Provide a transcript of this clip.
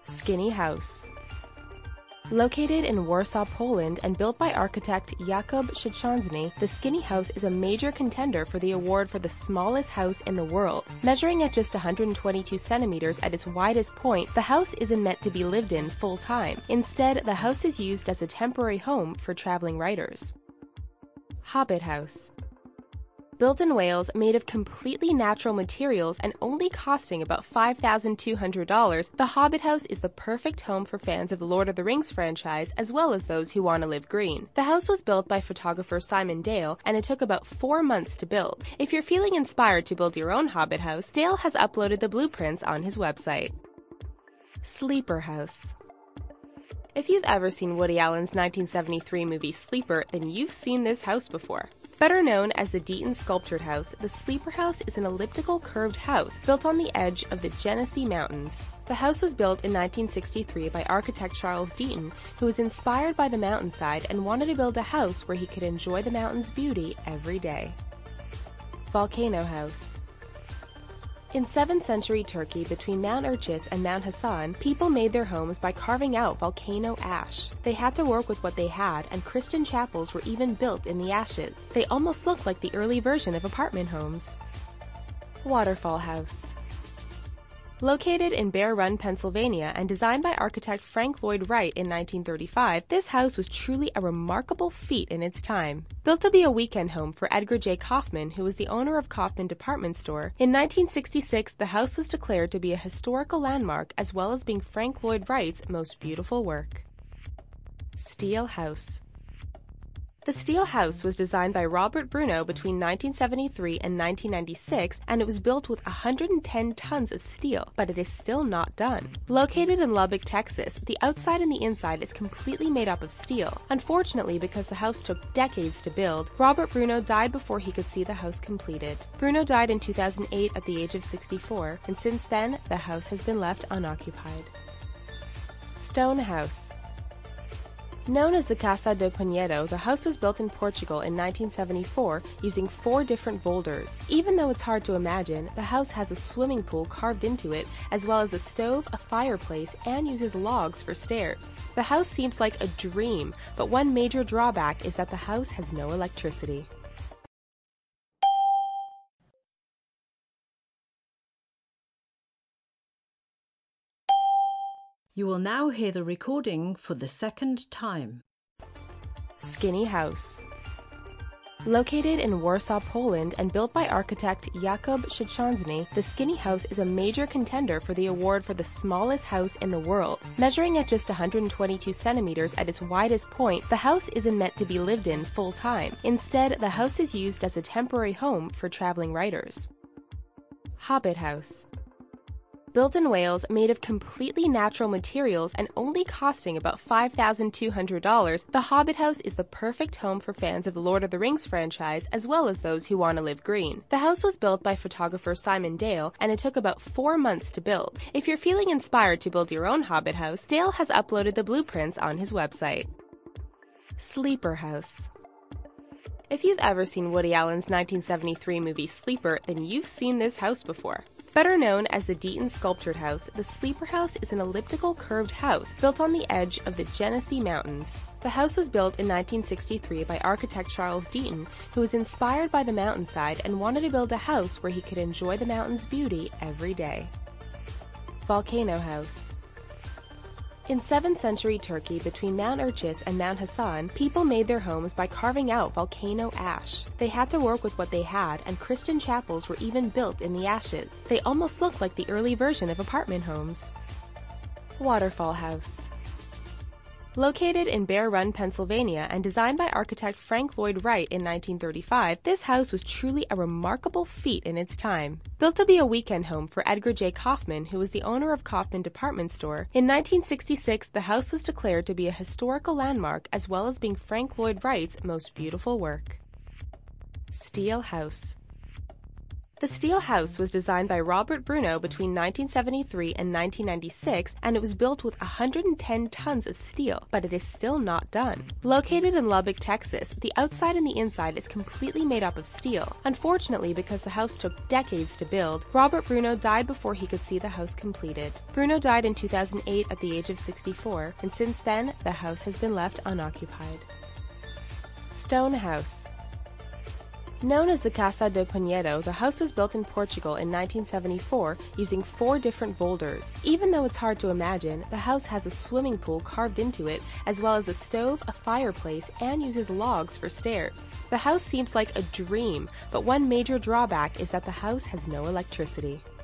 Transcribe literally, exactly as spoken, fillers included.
Skinny House. Located in Warsaw, Poland, and built by architect Jakub Szczęsny, the Skinny House is a major contender for the award for the smallest house in the world. Measuring at just one hundred twenty-two centimeters at its widest point, the house isn't meant to be lived in full-time. Instead, the house is used as a temporary home for traveling writers. Hobbit House. Built in Wales, made of completely natural materials and only costing about five thousand two hundred dollars, the Hobbit House is the perfect home for fans of the Lord of the Rings franchise as well as those who want to live green. The house was built by photographer Simon Dale, and it took about four months to build. If you're feeling inspired to build your own Hobbit House, Dale has uploaded the blueprints on his website. Sleeper House. If you've ever seen Woody Allen's nineteen seventy-three movie Sleeper, then you've seen this house before. Better known as the Deaton Sculptured House, the Sleeper House is an elliptical curved house built on the edge of the Genesee Mountains. The house was built in nineteen sixty-three by architect Charles Deaton, who was inspired by the mountainside and wanted to build a house where he could enjoy the mountain's beauty every day. Volcano House. In seventh century Turkey, between Mount Erciyes and Mount Hasan, people made their homes by carving out volcano ash. They had to work with what they had, and Christian chapels were even built in the ashes. They almost look like the early version of apartment homes. Waterfall House. Located in Bear Run, Pennsylvania, and designed by architect Frank Lloyd Wright in nineteen thirty-five, this house was truly a remarkable feat in its time. Built to be a weekend home for Edgar J. Kaufman, who was the owner of Kaufman Department Store, in nineteen sixty-six the house was declared to be a historical landmark as well as being Frank Lloyd Wright's most beautiful work. Steel House. The Steel House was designed by Robert Bruno between nineteen seventy-three and nineteen ninety-six, and it was built with one hundred ten tons of steel, but it is still not done. Located in Lubbock, Texas, the outside and the inside is completely made up of steel. Unfortunately, because the house took decades to build, Robert Bruno died before he could see the house completed. Bruno died in two thousand eight at the age of sixty-four, and since then, the house has been left unoccupied. Stone House. Known as the Casa do Pinheiro, the house was built in Portugal in nineteen seventy-four using four different boulders. Even though it's hard to imagine, the house has a swimming pool carved into it, as well as a stove, a fireplace, and uses logs for stairs. The house seems like a dream, but one major drawback is that the house has no electricity. You will now hear the recording for the second time. Skinny House. Located in Warsaw, Poland, and built by architect Jakub Szczęsny, the Skinny House is a major contender for the award for the smallest house in the world. Measuring at just one hundred twenty-two centimeters at its widest point, the house isn't meant to be lived in full-time. Instead, the house is used as a temporary home for traveling writers. Hobbit House. Built in Wales, made of completely natural materials and only costing about five thousand two hundred dollars, the Hobbit House is the perfect home for fans of the Lord of the Rings franchise as well as those who want to live green. The house was built by photographer Simon Dale, and it took about four months to build. If you're feeling inspired to build your own Hobbit House, Dale has uploaded the blueprints on his website. Sleeper House. If you've ever seen Woody Allen's nineteen seventy-three movie Sleeper, then you've seen this house before. Better known as the Deaton Sculptured House, the Sleeper House is an elliptical curved house built on the edge of the Genesee Mountains. The house was built in nineteen sixty-three by architect Charles Deaton, who was inspired by the mountainside and wanted to build a house where he could enjoy the mountain's beauty every day. Volcano House. In seventh century Turkey, between Mount Erciyes and Mount Hasan, people made their homes by carving out volcano ash. They had to work with what they had, and Christian chapels were even built in the ashes. They almost look like the early version of apartment homes. Waterfall House. Located in Bear Run, Pennsylvania, and designed by architect Frank Lloyd Wright in nineteen thirty-five, this house was truly a remarkable feat in its time. Built to be a weekend home for Edgar J. Kaufman, who was the owner of Kaufman Department Store, in nineteen sixty-six the house was declared to be a historical landmark as well as being Frank Lloyd Wright's most beautiful work. Steel House. The steel house was designed by Robert Bruno between nineteen seventy-three and nineteen ninety-six, and it was built with one hundred ten tons of steel, but it is still not done. Located in Lubbock, Texas, the outside and the inside is completely made up of steel. Unfortunately, because the house took decades to build, Robert Bruno died before he could see the house completed. Bruno died in two thousand eight at the age of sixty-four, and since then, the house has been left unoccupied. Stone House. Known as the Casa de Pinheiro, the house was built in Portugal in nineteen seventy-four using four different boulders. Even though it's hard to imagine, the house has a swimming pool carved into it, as well as a stove, a fireplace, and uses logs for stairs. The house seems like a dream, but one major drawback is that the house has no electricity.